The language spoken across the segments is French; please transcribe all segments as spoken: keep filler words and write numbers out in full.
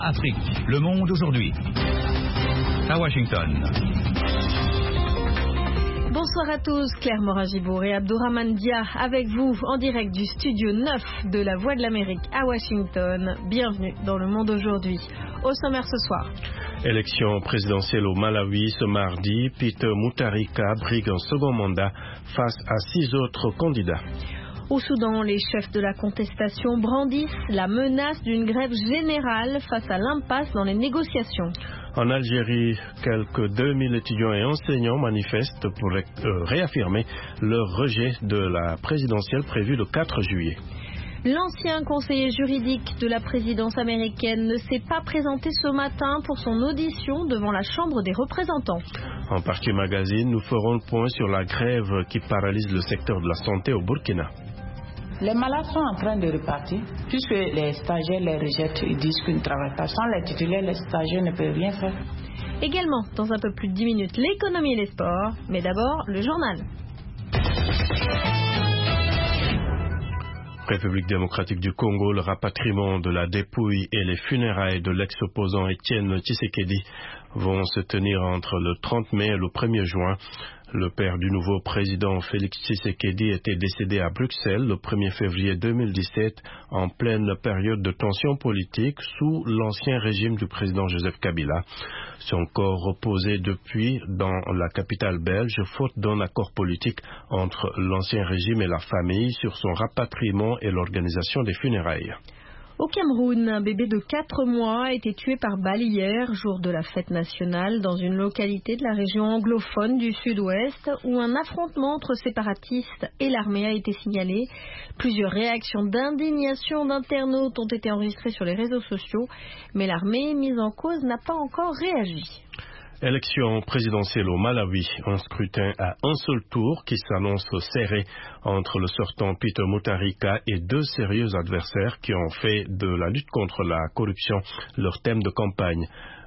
Afrique, le monde aujourd'hui. À Washington. Bonsoir à tous, Claire Morin-Gibour et Abdourahmane Dia avec vous en direct du studio neuf de la Voix de l'Amérique à Washington. Bienvenue dans le monde aujourd'hui. Au sommaire ce soir. Élection présidentielle au Malawi ce mardi, Peter Mutharika brigue un second mandat face à six autres candidats. Au Soudan, les chefs de la contestation brandissent la menace d'une grève générale face à l'impasse dans les négociations. En Algérie, quelques deux mille étudiants et enseignants manifestent pour euh, réaffirmer leur rejet de la présidentielle prévue le quatre juillet. L'ancien conseiller juridique de la présidence américaine ne s'est pas présenté ce matin pour son audition devant la Chambre des représentants. En Partie Magazine, nous ferons le point sur la grève qui paralyse le secteur de la santé au Burkina. Les malades sont en train de repartir, puisque les stagiaires les rejettent, ils disent qu'ils ne travaillent pas. Sans les titulaires, les stagiaires ne peuvent rien faire. Également, dans un peu plus de dix minutes, l'économie et les sports. Mais d'abord, le journal. République démocratique du Congo, le rapatriement de la dépouille et les funérailles de l'ex-opposant Étienne Tshisekedi vont se tenir entre le trente mai et le premier juin. Le père du nouveau président Félix Tshisekedi était décédé à Bruxelles le premier février deux mille dix-sept en pleine période de tension politique sous l'ancien régime du président Joseph Kabila. Son corps reposait depuis dans la capitale belge faute d'un accord politique entre l'ancien régime et la famille sur son rapatriement et l'organisation des funérailles. Au Cameroun, un bébé de quatre mois a été tué par balle hier, jour de la fête nationale, dans une localité de la région anglophone du sud-ouest, où un affrontement entre séparatistes et l'armée a été signalé. Plusieurs réactions d'indignation d'internautes ont été enregistrées sur les réseaux sociaux, mais l'armée mise en cause n'a pas encore réagi. Élection présidentielle au Malawi, un scrutin à un seul tour qui s'annonce serré entre le sortant Peter Mutharika et deux sérieux adversaires qui ont fait de la lutte contre la corruption leur thème de campagne.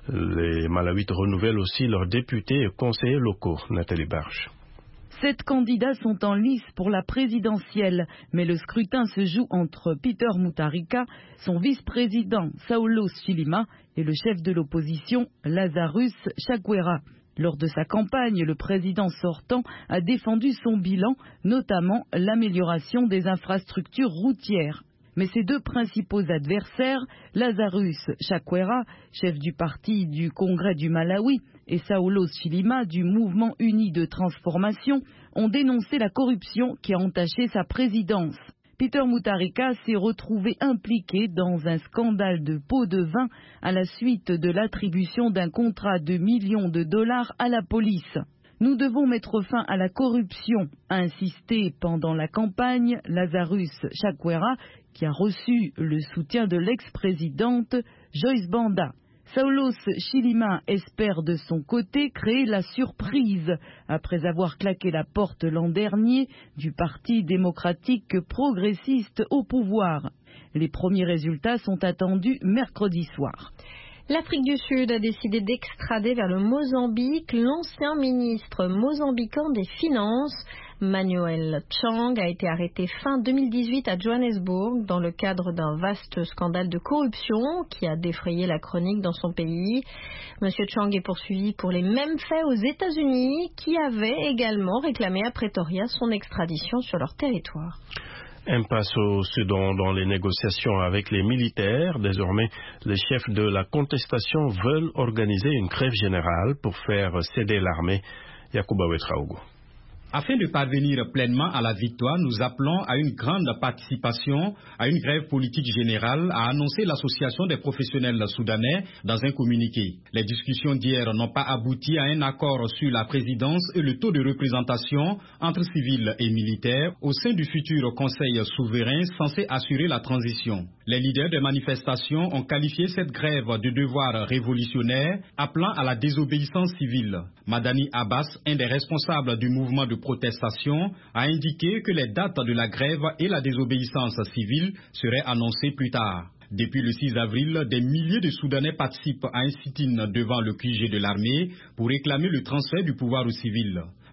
Les Malawites renouvellent aussi leurs députés et conseillers locaux. Nathalie Barge. Sept candidats sont en lice pour la présidentielle, mais le scrutin se joue entre Peter Mutharika, son vice-président Saulos Chilima et le chef de l'opposition Lazarus Chakwera. Lors de sa campagne, le président sortant a défendu son bilan, notamment l'amélioration des infrastructures routières. Mais ses deux principaux adversaires, Lazarus Chakwera, chef du parti du Congrès du Malawi, et Saulos Chilima du Mouvement uni de transformation, ont dénoncé la corruption qui a entaché sa présidence. Peter Mutharika s'est retrouvé impliqué dans un scandale de pots de vin à la suite de l'attribution d'un contrat de millions de dollars à la police. Nous devons mettre fin à la corruption, a insisté pendant la campagne Lazarus Chakwera, qui a reçu le soutien de l'ex-présidente Joyce Banda. Saulos Chilima espère de son côté créer la surprise après avoir claqué la porte l'an dernier du Parti démocratique progressiste au pouvoir. Les premiers résultats sont attendus mercredi soir. L'Afrique du Sud a décidé d'extrader vers le Mozambique l'ancien ministre mozambicain des Finances. Manuel Chang a été arrêté fin deux mille dix-huit à Johannesburg dans le cadre d'un vaste scandale de corruption qui a défrayé la chronique dans son pays. Monsieur Chang est poursuivi pour les mêmes faits aux États-Unis qui avaient également réclamé à Pretoria son extradition sur leur territoire. Impasse au Soudan dans les négociations avec les militaires. Désormais, les chefs de la contestation veulent organiser une grève générale pour faire céder l'armée. Yacouba Ouetraogo. Afin de parvenir pleinement à la victoire, nous appelons à une grande participation à une grève politique générale, a annoncé l'association des professionnels soudanais dans un communiqué. Les discussions d'hier n'ont pas abouti à un accord sur la présidence et le taux de représentation entre civils et militaires au sein du futur Conseil souverain censé assurer la transition. Les leaders des manifestations ont qualifié cette grève de devoir révolutionnaire, appelant à la désobéissance civile. Madani Abbas, un des responsables du mouvement de protestation, a indiqué que les dates de la grève et la désobéissance civile seraient annoncées plus tard. Depuis le six avril, des milliers de Soudanais participent à un sit-in devant le Q G de l'armée pour réclamer le transfert du pouvoir aux civils.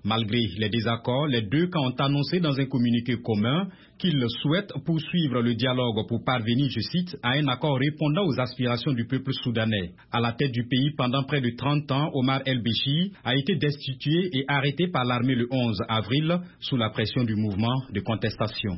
Malgré les désaccords, les deux camps ont annoncé dans un communiqué commun qu'ils souhaitent poursuivre le dialogue pour parvenir, je cite, à un accord répondant aux aspirations du peuple soudanais. À la tête du pays pendant près de trente ans, Omar El-Béchir a été destitué et arrêté par l'armée le onze avril sous la pression du mouvement de contestation.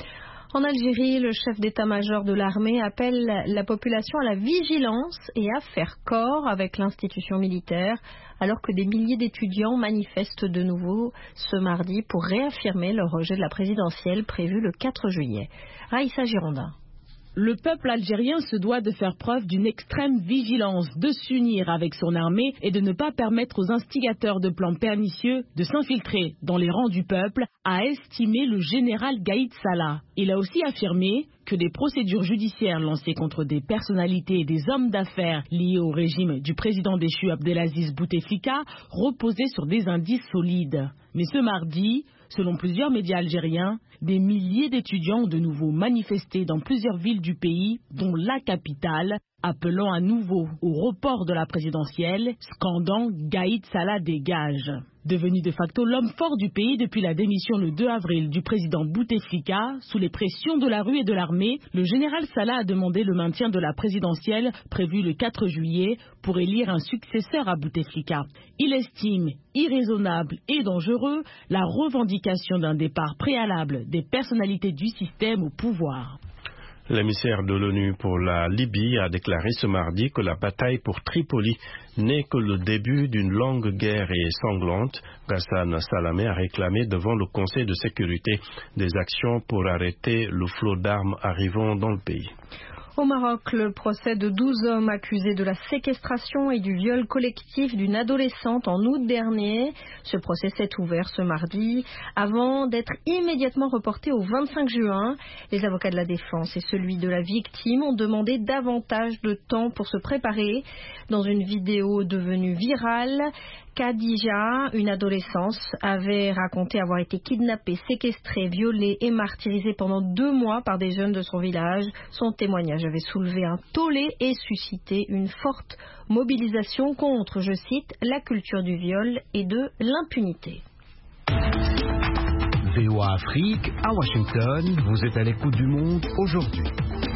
En Algérie, le chef d'état-major de l'armée appelle la population à la vigilance et à faire corps avec l'institution militaire, alors que des milliers d'étudiants manifestent de nouveau ce mardi pour réaffirmer leur rejet de la présidentielle prévue le quatre juillet. Raïssa Girondin. Le peuple algérien se doit de faire preuve d'une extrême vigilance, de s'unir avec son armée et de ne pas permettre aux instigateurs de plans pernicieux de s'infiltrer dans les rangs du peuple, a estimé le général Gaïd Salah. Il a aussi affirmé que des procédures judiciaires lancées contre des personnalités et des hommes d'affaires liés au régime du président déchu Abdelaziz Bouteflika reposaient sur des indices solides. Mais ce mardi, selon plusieurs médias algériens, des milliers d'étudiants ont de nouveau manifesté dans plusieurs villes du pays, dont la capitale, appelant à nouveau au report de la présidentielle, scandant Gaïd Salah dégage. Devenu de facto l'homme fort du pays depuis la démission le deux avril du président Bouteflika, sous les pressions de la rue et de l'armée, le général Salah a demandé le maintien de la présidentielle prévue le quatre juillet pour élire un successeur à Bouteflika. Il estime irraisonnable et dangereux la revendication d'un départ préalable des personnalités du système au pouvoir. L'émissaire de l'ONU pour la Libye a déclaré ce mardi que la bataille pour Tripoli n'est que le début d'une longue guerre et sanglante. Ghassan Salamé a réclamé devant le Conseil de sécurité des actions pour arrêter le flot d'armes arrivant dans le pays. Au Maroc, le procès de douze hommes accusés de la séquestration et du viol collectif d'une adolescente en août dernier. Ce procès s'est ouvert ce mardi avant d'être immédiatement reporté au vingt-cinq juin. Les avocats de la défense et celui de la victime ont demandé davantage de temps pour se préparer. Dans une vidéo devenue virale, Khadija, une adolescente, avait raconté avoir été kidnappée, séquestrée, violée et martyrisée pendant deux mois par des jeunes de son village. Son témoignage avait soulevé un tollé et suscité une forte mobilisation contre, je cite, la culture du viol et de l'impunité. V O A Afrique, à Washington, vous êtes à l'écoute du monde aujourd'hui.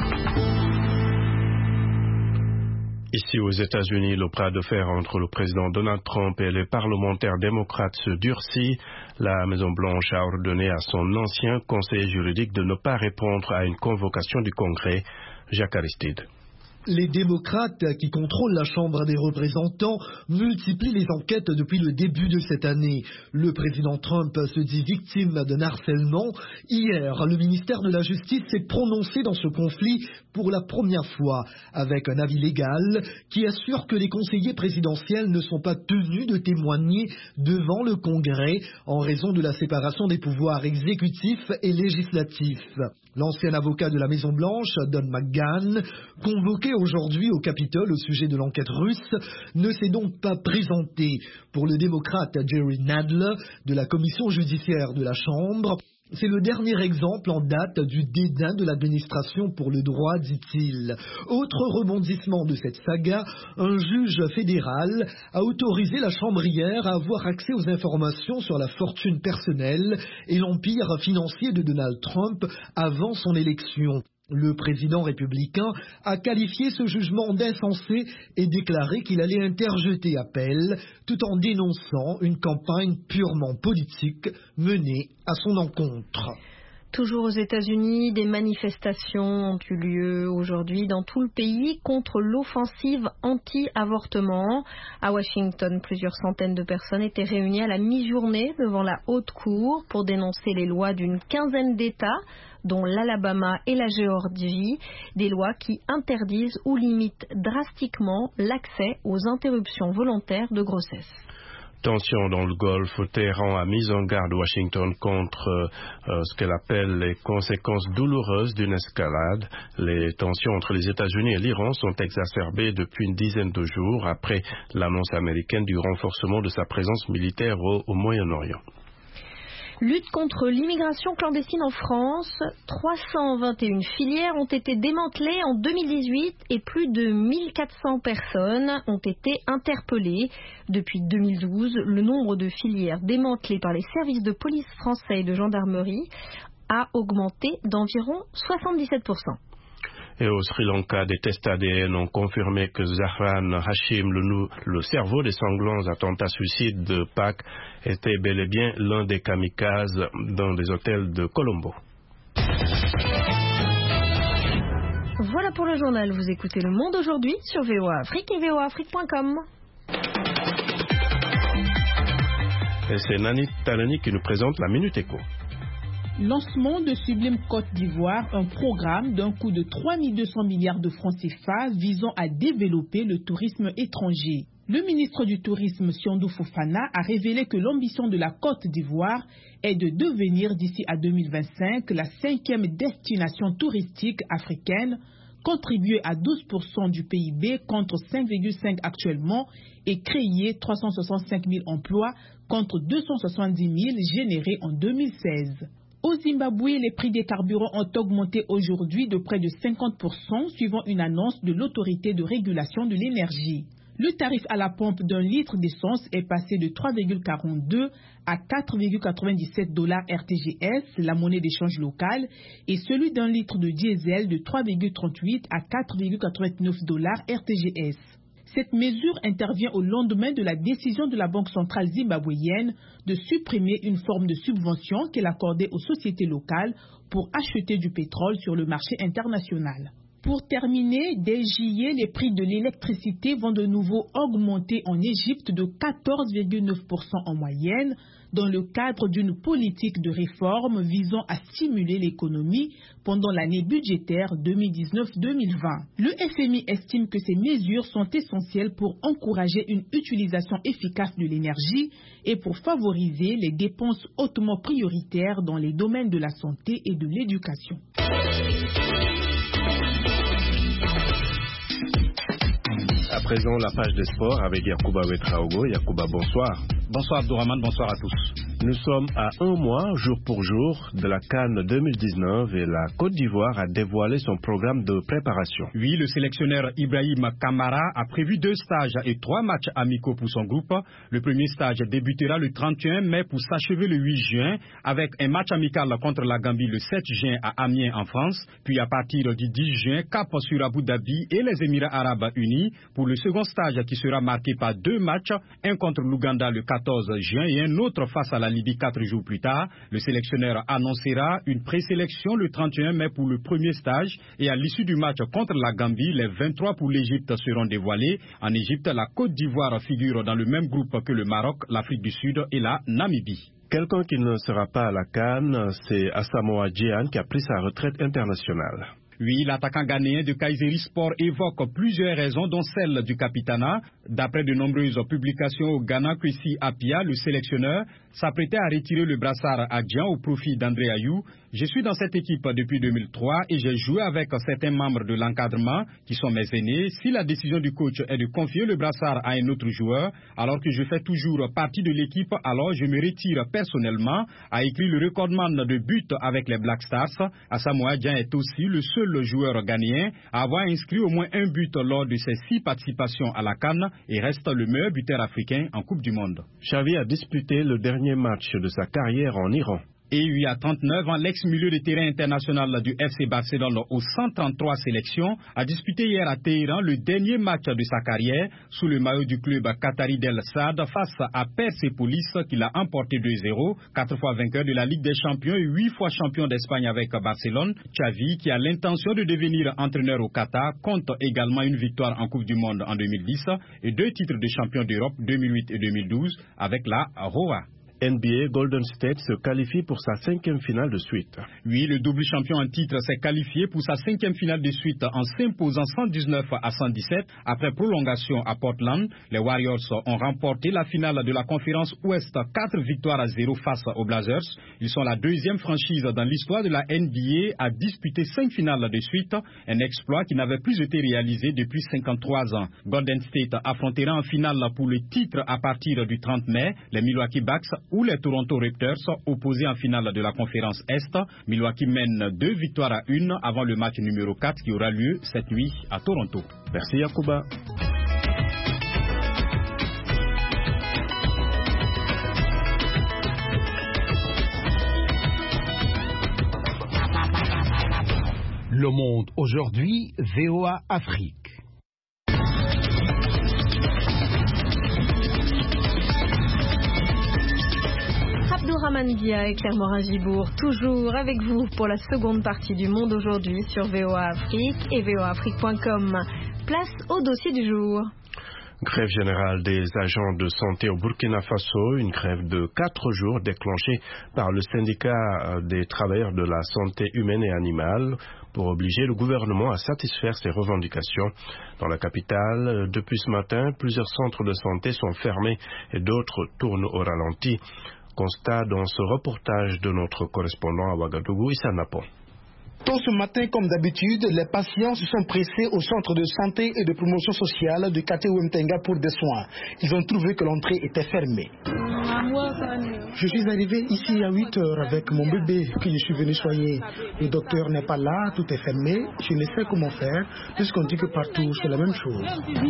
Ici aux États-Unis, le bras de fer entre le président Donald Trump et les parlementaires démocrates se durcit. La Maison-Blanche a ordonné à son ancien conseiller juridique de ne pas répondre à une convocation du Congrès. Jacques Aristide. Les démocrates qui contrôlent la Chambre des représentants multiplient les enquêtes depuis le début de cette année. Le président Trump se dit victime d'un harcèlement. Hier, le ministère de la Justice s'est prononcé dans ce conflit pour la première fois avec un avis légal qui assure que les conseillers présidentiels ne sont pas tenus de témoigner devant le Congrès en raison de la séparation des pouvoirs exécutifs et législatifs. L'ancien avocat de la Maison-Blanche, Don McGahn, convoqué aujourd'hui au Capitole au sujet de l'enquête russe, ne s'est donc pas présenté. Pour le démocrate Jerry Nadler de la commission judiciaire de la Chambre, c'est le dernier exemple en date du dédain de l'administration pour le droit, dit-il. Autre rebondissement de cette saga, un juge fédéral a autorisé la Chambre hier à avoir accès aux informations sur la fortune personnelle et l'empire financier de Donald Trump avant son élection. Le président républicain a qualifié ce jugement d'insensé et déclaré qu'il allait interjeter appel tout en dénonçant une campagne purement politique menée à son encontre. Toujours aux États-Unis, des manifestations ont eu lieu aujourd'hui dans tout le pays contre l'offensive anti-avortement. À Washington, plusieurs centaines de personnes étaient réunies à la mi-journée devant la Haute Cour pour dénoncer les lois d'une quinzaine d'États, dont l'Alabama et la Géorgie, des lois qui interdisent ou limitent drastiquement l'accès aux interruptions volontaires de grossesse. Tension dans le Golfe, Téhéran a mis en garde Washington contre euh, ce qu'elle appelle les conséquences douloureuses d'une escalade. Les tensions entre les États-Unis et l'Iran sont exacerbées depuis une dizaine de jours après l'annonce américaine du renforcement de sa présence militaire au, au Moyen-Orient. Lutte contre l'immigration clandestine en France. trois cent vingt et une filières ont été démantelées en deux mille dix-huit et plus de mille quatre cents personnes ont été interpellées. Depuis deux mille douze, le nombre de filières démantelées par les services de police français et de gendarmerie a augmenté d'environ soixante-dix-sept pour cent. Et au Sri Lanka, des tests A D N ont confirmé que Zahran Hashim, le, le cerveau des sanglants attentats suicides de Pâques, était bel et bien l'un des kamikazes dans des hôtels de Colombo. Voilà pour le journal. Vous écoutez Le Monde aujourd'hui sur V O A Afrique et V O A Afrique point com. Et c'est Nani Talani qui nous présente la Minute Éco. Lancement de Sublime Côte d'Ivoire, un programme d'un coût de trois mille deux cents milliards de francs C F A visant à développer le tourisme étranger. Le ministre du Tourisme, Siondou Fofana, a révélé que l'ambition de la Côte d'Ivoire est de devenir d'ici à deux mille vingt-cinq la cinquième destination touristique africaine, contribuer à douze pour cent du P I B contre cinq virgule cinq actuellement et créer trois cent soixante-cinq mille emplois contre deux cent soixante-dix mille générés en deux mille seize. Au Zimbabwe, les prix des carburants ont augmenté aujourd'hui de près de cinquante pour cent suivant une annonce de l'autorité de régulation de l'énergie. Le tarif à la pompe d'un litre d'essence est passé de trois virgule quarante-deux à quatre virgule quatre-vingt-dix-sept dollars R T G S, la monnaie d'échange locale, et celui d'un litre de diesel de trois virgule trente-huit à quatre virgule quatre-vingt-neuf dollars R T G S. Cette mesure intervient au lendemain de la décision de la Banque centrale zimbabwéenne de supprimer une forme de subvention qu'elle accordait aux sociétés locales pour acheter du pétrole sur le marché international. Pour terminer, dès juillet, les prix de l'électricité vont de nouveau augmenter en Égypte de quatorze virgule neuf pour cent en moyenne, dans le cadre d'une politique de réforme visant à stimuler l'économie pendant l'année budgétaire deux mille dix-neuf deux mille vingt. Le F M I estime que ces mesures sont essentielles pour encourager une utilisation efficace de l'énergie et pour favoriser les dépenses hautement prioritaires dans les domaines de la santé et de l'éducation. À présent, la page des sports avec Yacouba Ouedraogo. Yacouba, bonsoir. Bonsoir Abdourahmane, bonsoir à tous. Nous sommes à un mois, jour pour jour, de la CAN deux mille dix-neuf et la Côte d'Ivoire a dévoilé son programme de préparation. Oui, le sélectionneur Ibrahim Kamara a prévu deux stages et trois matchs amicaux pour son groupe. Le premier stage débutera le trente et un mai pour s'achever le huit juin avec un match amical contre la Gambie le sept juin à Amiens en France. Puis à partir du dix juin, cap sur Abu Dhabi et les Émirats Arabes Unis pour le second stage qui sera marqué par deux matchs, un contre l'Ouganda le quatorze juin et un autre face à la Libye quatre jours plus tard. Le sélectionneur annoncera une présélection le trente et un mai pour le premier stage et à l'issue du match contre la Gambie, les vingt-trois pour l'Égypte seront dévoilés. En Égypte, la Côte d'Ivoire figure dans le même groupe que le Maroc, l'Afrique du Sud et la Namibie. Quelqu'un qui ne sera pas à la CAN, c'est Asamoah Gyan qui a pris sa retraite internationale. Oui, l'attaquant ghanéen de Kayseri Sport évoque plusieurs raisons, dont celle du capitana. D'après de nombreuses publications au Ghana, Kwesi Appiah, le sélectionneur, s'apprêtait à retirer le brassard à Gyan au profit d'André Ayou. Je suis dans cette équipe depuis deux mille trois et j'ai joué avec certains membres de l'encadrement qui sont mes aînés. Si la décision du coach est de confier le brassard à un autre joueur, alors que je fais toujours partie de l'équipe, alors je me retire personnellement, a écrit le recordman de buts avec les Black Stars. Asamoah Gyan est aussi le seul le joueur ghanéen à avoir inscrit au moins un but lors de ses six participations à la CAN et reste le meilleur buteur africain en Coupe du Monde. Xavi a disputé le dernier match de sa carrière en Iran. Et lui, à trente-neuf ans, l'ex-milieu de terrain international du F C Barcelone aux cent trente-trois sélections a disputé hier à Téhéran le dernier match de sa carrière sous le maillot du club Qatari d'El Saad face à Persepolis qu'il a emporté deux zéro. Quatre fois vainqueur de la Ligue des Champions et huit fois champion d'Espagne avec Barcelone, Xavi, qui a l'intention de devenir entraîneur au Qatar, compte également une victoire en Coupe du Monde en deux mille dix et deux titres de champion d'Europe deux mille huit et deux mille douze avec la Roa. N B A, Golden State se qualifie pour sa cinquième finale de suite. Oui, le double champion en titre s'est qualifié pour sa cinquième finale de suite en s'imposant cent dix-neuf à cent dix-sept après prolongation à Portland. Les Warriors ont remporté la finale de la conférence Ouest, quatre victoires à zéro face aux Blazers. Ils sont la deuxième franchise dans l'histoire de la N B A à disputer cinq finales de suite, un exploit qui n'avait plus été réalisé depuis cinquante-trois ans. Golden State affrontera en finale pour le titre à partir du trente mai les Milwaukee Bucks où les Toronto Raptors, opposés en finale de la conférence Est, Milwaukee mène deux victoires à une avant le match numéro quatre qui aura lieu cette nuit à Toronto. Merci Yacouba. Le Monde aujourd'hui, V O A Afrique. Abdourahmane Dia et Claire Morin-Gibourg, toujours avec vous pour la seconde partie du Monde aujourd'hui sur V O A Afrique et V O A Afrique point com. Place au dossier du jour. Grève générale des agents de santé au Burkina Faso, une grève de quatre jours déclenchée par le syndicat des travailleurs de la santé humaine et animale pour obliger le gouvernement à satisfaire ses revendications. Dans la capitale, depuis ce matin, plusieurs centres de santé sont fermés et d'autres tournent au ralenti. Constat dans ce reportage de notre correspondant à Ouagadougou, Issa Napon. Tôt ce matin, comme d'habitude, les patients se sont pressés au centre de santé et de promotion sociale du quartier Wemtenga pour des soins. Ils ont trouvé que l'entrée était fermée. Je suis arrivé ici à huit heures avec mon bébé que je suis venu soigner. Le docteur n'est pas là, tout est fermé. Je ne sais comment faire puisqu'on dit que partout c'est la même chose.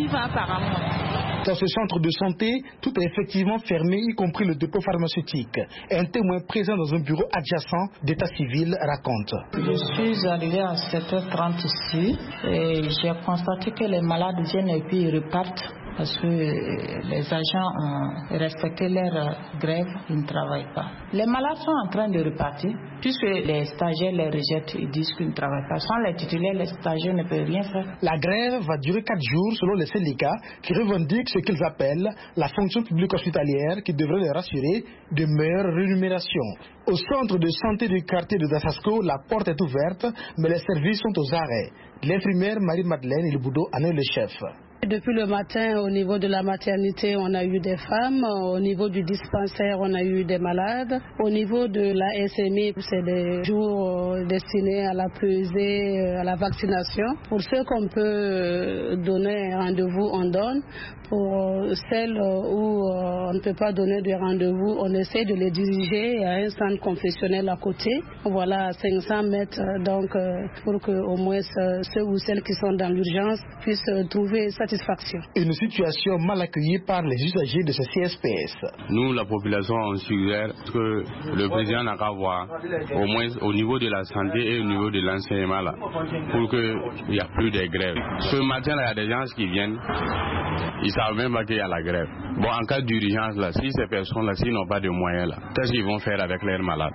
Dans ce centre de santé, tout est effectivement fermé, y compris le dépôt pharmaceutique. Un témoin présent dans un bureau adjacent d'état civil raconte. Je suis arrivé à sept heures trente ici et j'ai constaté que les malades viennent et puis ils repartent parce que les agents ont respecté leur grève, ils ne travaillent pas. Les malades sont en train de repartir puisque les stagiaires les rejettent, ils disent qu'ils ne travaillent pas. Sans les titulaires, les stagiaires ne peuvent rien faire. La grève va durer quatre jours selon les syndicats qui revendiquent ce qu'ils appellent la fonction publique hospitalière qui devrait les rassurer de meilleures rémunérations. Au centre de santé du quartier de Dafasco, la porte est ouverte, mais les services sont aux arrêts. L'infirmière Marie-Madeleine Ilboudo en est le chef. Depuis le matin, au niveau de la maternité, on a eu des femmes. Au niveau du dispensaire, on a eu des malades. Au niveau de la S M I, c'est des jours destinés à la pesée, à la vaccination. Pour ceux qu'on peut donner rendez-vous, on donne. Pour celles où on ne peut pas donner de rendez-vous, on essaie de les diriger à un centre confessionnel à côté. Voilà, à cinq cents mètres, donc pour que au moins ceux ou celles qui sont dans l'urgence puissent trouver satisfaction. Une situation mal accueillie par les usagers de ce C S P S. Nous, la population, on suggère que le président n'a qu'à voir, au moins au niveau de la santé et au niveau de l'enseignement, là, pour qu'il n'y a plus de grève. Ce matin, il y a des gens qui viennent, ils savent même pas qu'il y a la grève. Bon, en cas d'urgence, là, si ces personnes-là, s'ils n'ont pas de moyens, là, qu'est-ce qu'ils vont faire avec leurs malades?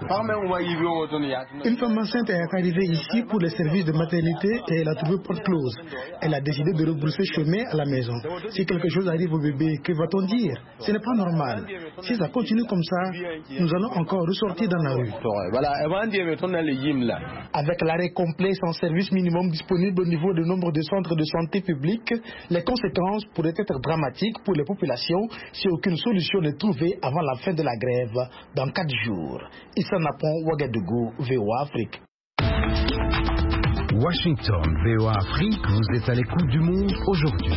Une femme enceinte est arrivée ici pour les services de maternité et elle a trouvé porte close. Elle a décidé de rebrousser chemin à la maison. Si quelque chose arrive au bébé, que va-t-on dire? Ce n'est pas normal. Si ça continue comme ça, nous allons encore ressortir dans la rue. Avec l'arrêt complet sans service minimum disponible au niveau du nombre de centres de santé publics, les conséquences pourraient être dramatiques pour les populations si aucune solution n'est trouvée avant la fin de la grève dans quatre jours. Issa Napon, Ouagadougou, V O A Afrique. Washington, V O A Afrique, vous êtes à l'écoute du Monde aujourd'hui.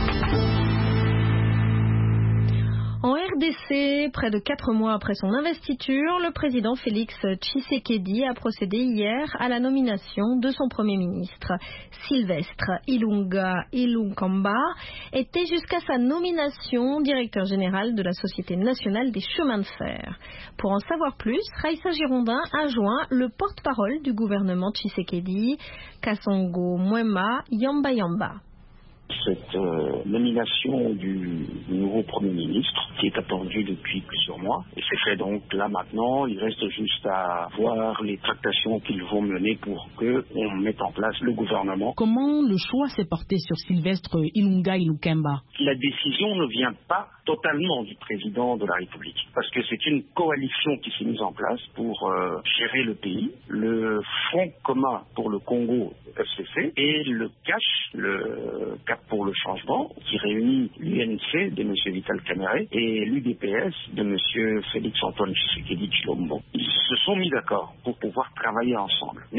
En R D C, près de quatre mois après son investiture, le président Félix Tshisekedi a procédé hier à la nomination de son premier ministre. Sylvestre Ilunga Ilunkamba était jusqu'à sa nomination directeur général de la Société nationale des chemins de fer. Pour en savoir plus, Raïssa Girondin a joint le porte-parole du gouvernement Tshisekedi, Kasongo Mwema Yamba Yamba. Cette euh, nomination du nouveau Premier ministre qui est attendue depuis plusieurs mois. Et c'est fait donc là maintenant, il reste juste à voir les tractations qu'ils vont mener pour qu'on mette en place le gouvernement. Comment le choix s'est porté sur Sylvestre Ilunga Ilunkamba? La décision ne vient pas totalement du président de la République, parce que c'est une coalition qui s'est mise en place pour euh, gérer le pays, le Front commun pour le Congo F C C et le C A C H, le Cap pour le changement, qui réunit l'U N C de M. Vital Kamerhe et l'U D P S de M. Félix Antoine Tshisekedi Tshilombo. Ils se sont mis d'accord pour pouvoir travailler ensemble. Mais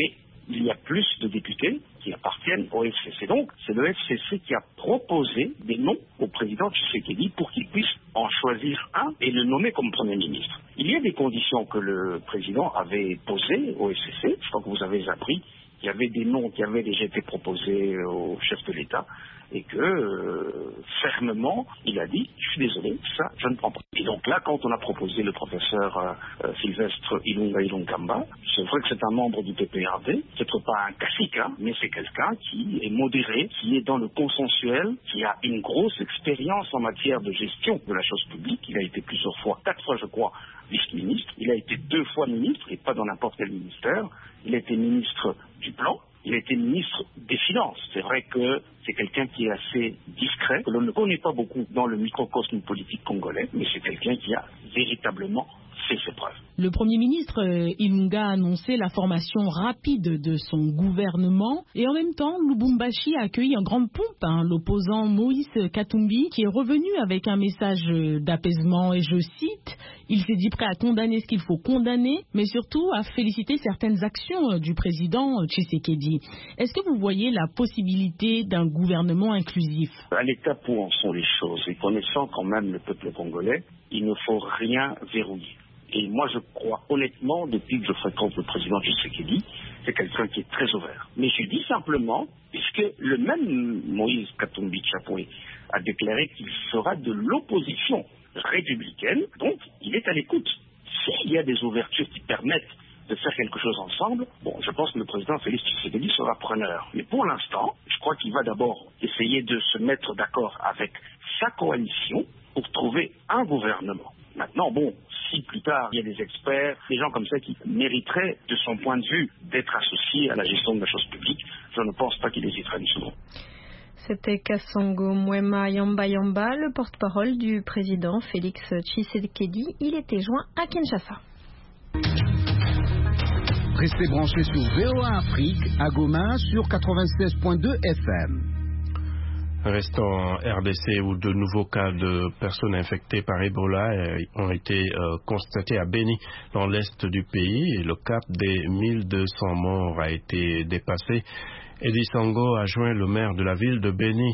il y a plus de députés qui appartiennent au F C C. Donc, c'est le F C C qui a proposé des noms au président Tshisekedi pour qu'il puisse en choisir un et le nommer comme Premier ministre. Il y a des conditions que le président avait posées au F C C. Je crois que vous avez appris qu'il y avait des noms qui avaient déjà été proposés au chef de l'État et que, euh, fermement, il a dit, je suis désolé, ça, je ne prends pas. Et donc là, quand on a proposé le professeur euh, Sylvestre Ilunga Ilunkamba, c'est vrai que c'est un membre du P P R D, peut-être pas un cacique, hein, mais c'est quelqu'un qui est modéré, qui est dans le consensuel, qui a une grosse expérience en matière de gestion de la chose publique. Il a été plusieurs fois, quatre fois je crois, vice-ministre. Il a été deux fois ministre, et pas dans n'importe quel ministère. Il a été ministre du Plan. Il a été ministre des Finances. C'est vrai que c'est quelqu'un qui est assez discret, que l'on ne connaît pas beaucoup dans le microcosme politique congolais, mais c'est quelqu'un qui a véritablement fait ses preuves. Le Premier ministre euh, Ilunga a annoncé la formation rapide de son gouvernement et en même temps, Lubumbashi a accueilli en grande pompe hein, l'opposant Moïse Katumbi qui est revenu avec un message d'apaisement et je cite, il s'est dit prêt à condamner ce qu'il faut condamner, mais surtout à féliciter certaines actions du président Tshisekedi. Est-ce que vous voyez la possibilité d'un gouvernement inclusif? À l'état où en sont les choses et connaissant quand même le peuple congolais, il ne faut rien verrouiller. Et moi, je crois honnêtement, depuis que je fréquente le président Tshisekedi, c'est quelqu'un qui est très ouvert. Mais je dis simplement, puisque le même Moïse Katumbi Chapoué a déclaré qu'il fera de l'opposition républicaine, donc il est à l'écoute. S'il y a des ouvertures qui permettent de faire quelque chose ensemble, bon, je pense que le président Félix Tshisekedi sera preneur. Mais pour l'instant, je crois qu'il va d'abord essayer de se mettre d'accord avec sa coalition pour trouver un gouvernement. Maintenant, bon, si plus tard il y a des experts, des gens comme ça qui mériteraient, de son point de vue, d'être associés à la gestion de la chose publique, je ne pense pas qu'il hésiterait une seconde. C'était Kasongo Mwema Yamba Yamba, le porte-parole du président Félix Tshisekedi. Il était joint à Kinshasa. Restez branchés sur V O A Afrique à Goma sur quatre-vingt-seize point deux F M. Restons en R D C où de nouveaux cas de personnes infectées par Ebola ont été euh, constatés à Beni, dans l'est du pays, et le cap des mille deux cents morts a été dépassé. Edi Sango a joint le maire de la ville de Beni,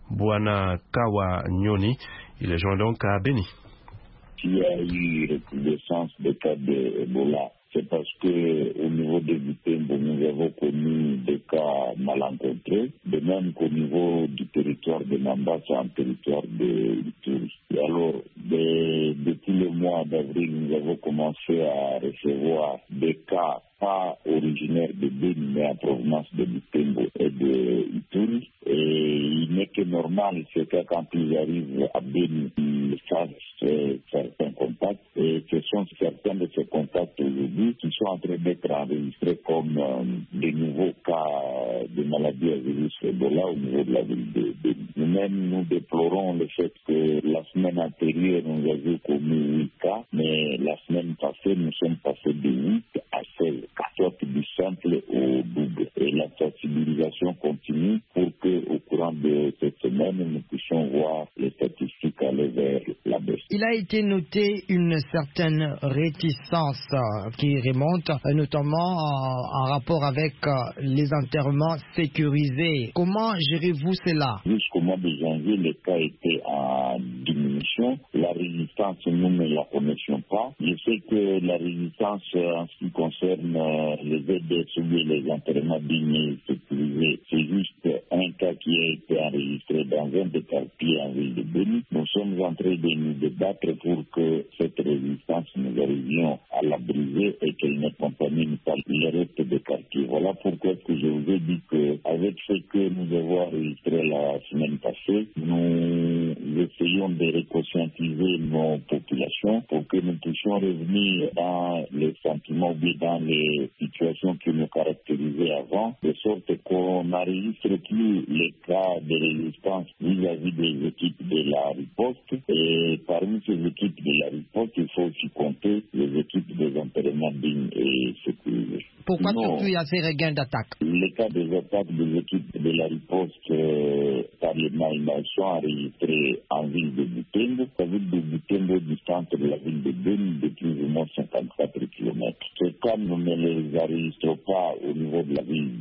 Bwana Kawa Nyoni. Il est joint donc à Beni. Il y a eu recrudescence des cas d'Ebola. C'est parce que au niveau de Butembo, nous avons connu des cas mal rencontrés, de même qu'au niveau du territoire de Mamba, c'est un territoire de Ituri. Et alors, de, depuis le mois d'avril, nous avons commencé à recevoir des cas pas originaires de Beni, mais en provenance de Butembo et de Ituri. Et il n'est que normal, c'est que quand ils arrivent à Beni, ils savent certains contacts. Et ce sont certains de ces contacts aujourd'hui qui sont en train d'être enregistrés comme euh, des nouveaux cas de maladie à virus Ebola au niveau de la ville de Beni. Nous-mêmes, nous déplorons le fait que la semaine antérieure, nous avions commis huit cas, mais la semaine passée, nous sommes passés de huit à seize cas, soit du simple au double. Et la sensibilisation continue pour qu'au courant de cette semaine, nous puissions voir les statistiques aller vers la baisse. Il a été noté une certaine réticence euh, qui remonte, euh, notamment euh, en rapport avec euh, les enterrements sécurisés. Comment gérez-vous cela? Jusqu'au mois de janvier, les cas étaient en diminution. La résistance, nous ne la connaissions pas. Je sais que la résistance, euh, en ce qui concerne euh, les Z D S ou les enterrements dignes et sécurisés, c'est juste un cas qui a été enregistré dans un des quartiers en ville de Beni. Nous sommes en train de nous débattre pour que cette résistance, nous arrivions à la briser et qu'elle ne contamine pas les restes des quartiers. Voilà pourquoi que je vous ai dit qu'avec ce que nous avons enregistré la semaine passée, nous essayons de réconscientiser nos populations pour que nous puissions revenir dans les sentiments ou dans les situations qui nous caractérisaient avant, de sorte qu'on n'enregistre plus les cas de résistance vis-à-vis des équipes de la riposte. Et parmi ces équipes de la riposte, il faut aussi compter les équipes des enterrements dignes et sécurisés. Pourquoi surtout il y a ces regains d'attaque? Les cas des attaques des équipes de la riposte euh, par les Maïmaïs sont enregistrés en ville de Butembo. La ville de Butembo est distante de la ville de Beni de plus ou moins cinquante-quatre kilomètres. Ces cas, nous ne les enregistrons pas au niveau de la ville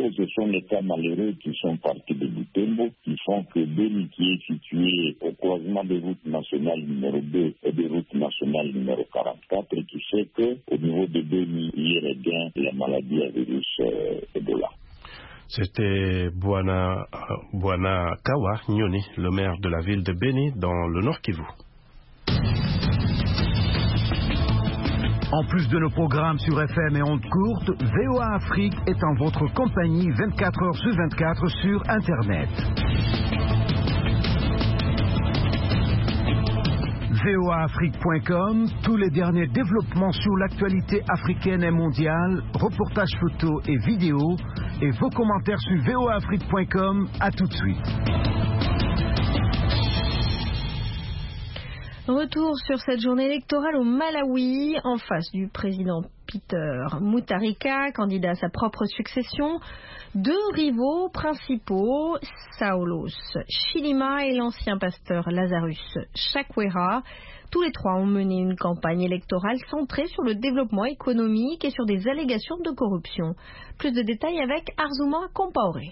que ce sont les cas malheureux qui sont partis de Butembo, qui font que Beni, qui est situé au croisement de route nationale numéro deux et de route nationale numéro quarante-quatre, qui fait qu'au niveau de Beni, il y regain la maladie à virus euh, Ebola. C'était Bwana, Bwana Kawa Nyoni, le maire de la ville de Beni, dans le Nord Kivu. En plus de nos programmes sur F M et ondes courtes, V O A Afrique est en votre compagnie vingt-quatre heures sur vingt-quatre sur Internet. V O A Afrique point com, tous les derniers développements sur l'actualité africaine et mondiale, reportages photos et vidéos, et vos commentaires sur V O A Afrique point com. À tout de suite. Retour sur cette journée électorale au Malawi, en face du président Peter Mutharika, candidat à sa propre succession. Deux rivaux principaux, Saulos Chilima et l'ancien pasteur Lazarus Chakwera. Tous les trois ont mené une campagne électorale centrée sur le développement économique et sur des allégations de corruption. Plus de détails avec Arzuma Compaoré.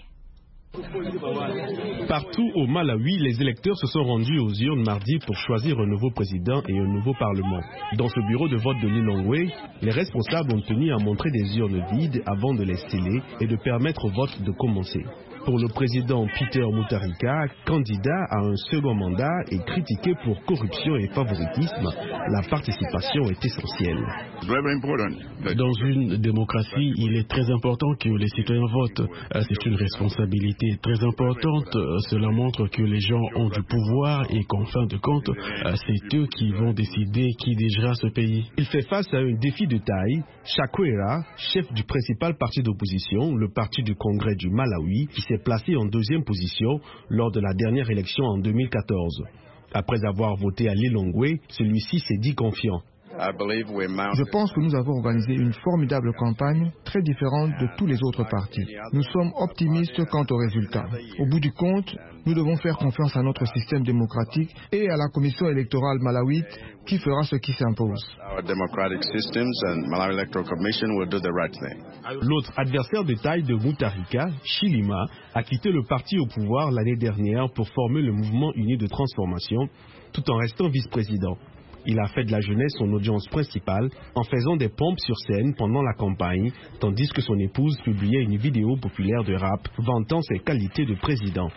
Partout au Malawi, les électeurs se sont rendus aux urnes mardi pour choisir un nouveau président et un nouveau parlement. Dans ce bureau de vote de Lilongwe, les responsables ont tenu à montrer des urnes vides avant de les sceller et de permettre au vote de commencer. Pour le président Peter Mutharika, candidat à un second mandat et critiqué pour corruption et favoritisme, la participation est essentielle. Dans une démocratie, il est très important que les citoyens votent. C'est une responsabilité très importante. Cela montre que les gens ont du pouvoir et qu'en fin de compte, c'est eux qui vont décider qui dirigera ce pays. Il fait face à un défi de taille. Chakwera, chef du principal parti d'opposition, le Parti du Congrès du Malawi, qui s'est placé en deuxième position lors de la dernière élection en deux mille quatorze. Après avoir voté à Lilongwe, celui-ci s'est dit confiant. Je pense que nous avons organisé une formidable campagne, très différente de tous les autres partis. Nous sommes optimistes quant aux résultats. Au bout du compte, nous devons faire confiance à notre système démocratique et à la commission électorale malawite qui fera ce qui s'impose. L'autre adversaire de taille de Mutharika, Chilima, a quitté le parti au pouvoir l'année dernière pour former le mouvement uni de transformation, tout en restant vice-président. Il a fait de la jeunesse son audience principale en faisant des pompes sur scène pendant la campagne, tandis que son épouse publiait une vidéo populaire de rap vantant ses qualités de président.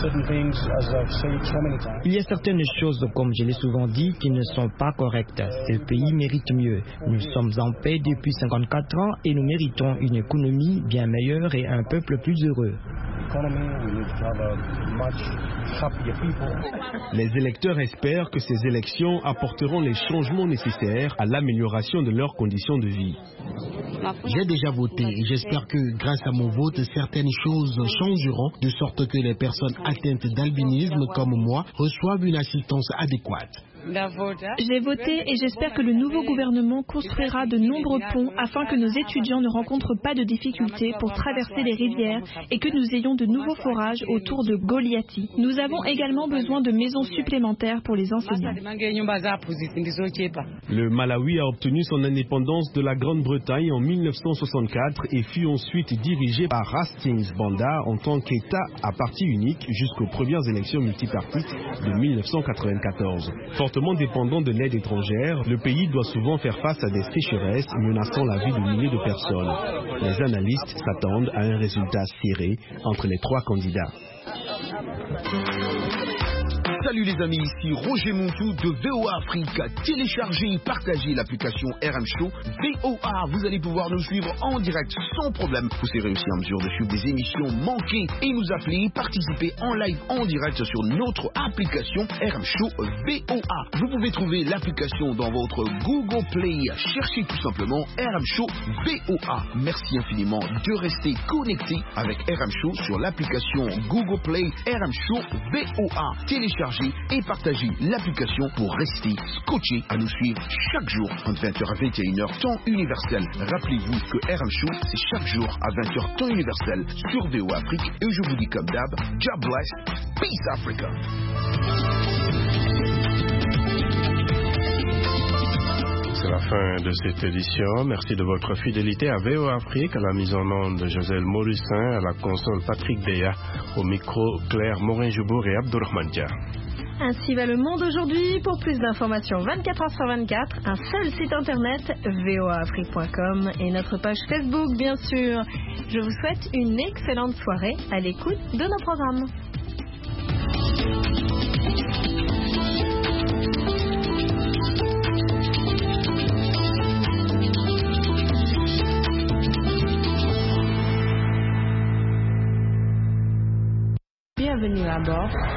Il y a certaines choses, comme je l'ai souvent dit, qui ne sont pas correctes. Ce pays mérite mieux. Nous sommes en paix depuis cinquante-quatre ans et nous méritons une économie bien meilleure et un peuple plus heureux. Les électeurs espèrent que ces élections apporteront les changements nécessaires à l'amélioration de leurs conditions de vie. J'ai déjà voté et j'espère que grâce à mon vote, certaines choses changeront de sorte que les personnes atteintes d'albinisme comme moi reçoivent une assistance adéquate. J'ai voté et j'espère que le nouveau gouvernement construira de nombreux ponts afin que nos étudiants ne rencontrent pas de difficultés pour traverser les rivières et que nous ayons de nouveaux forages autour de Goliathi. Nous avons également besoin de maisons supplémentaires pour les enseignants. Le Malawi a obtenu son indépendance de la Grande-Bretagne en mille neuf cent soixante-quatre et fut ensuite dirigé par Hastings Banda en tant qu'État à parti unique jusqu'aux premières élections multipartites de mille neuf cent quatre-vingt-quatorze. Fortement dépendant de l'aide étrangère, le pays doit souvent faire face à des sécheresses menaçant la vie de milliers de personnes. Les analystes s'attendent à un résultat serré entre les trois candidats. Salut les amis, ici Roger Montou de V O A Afrique. Téléchargez et partagez l'application R M Show V O A. Vous allez pouvoir nous suivre en direct sans problème. Vous serez aussi en mesure de suivre des émissions manquées et nous appeler, participer en live en direct sur notre application R M Show V O A. Vous pouvez trouver l'application dans votre Google Play. Cherchez tout simplement R M Show V O A. Merci infiniment de rester connecté avec R M Show sur l'application Google Play R M Show V O A. Téléchargez et partagez l'application pour rester scotché à nous suivre chaque jour entre vingt heures à vingt et une heures temps universel. Rappelez-vous que R M Show c'est chaque jour à vingt heures temps universel sur V O A Afrique et je vous dis comme d'hab, God bless, peace Africa. C'est la fin de cette édition. Merci de votre fidélité à V O A Afrique, à la mise en onde de Joselle Morissin, à la console Patrick Deya, au micro Claire Morin-Joubour et Abdourahmane Dia. Ainsi va le monde aujourd'hui. Pour plus d'informations vingt-quatre heures sur vingt-quatre, un seul site internet, v o a afrique point com, et notre page Facebook, bien sûr. Je vous souhaite une excellente soirée à l'écoute de nos programmes. Bienvenue à bord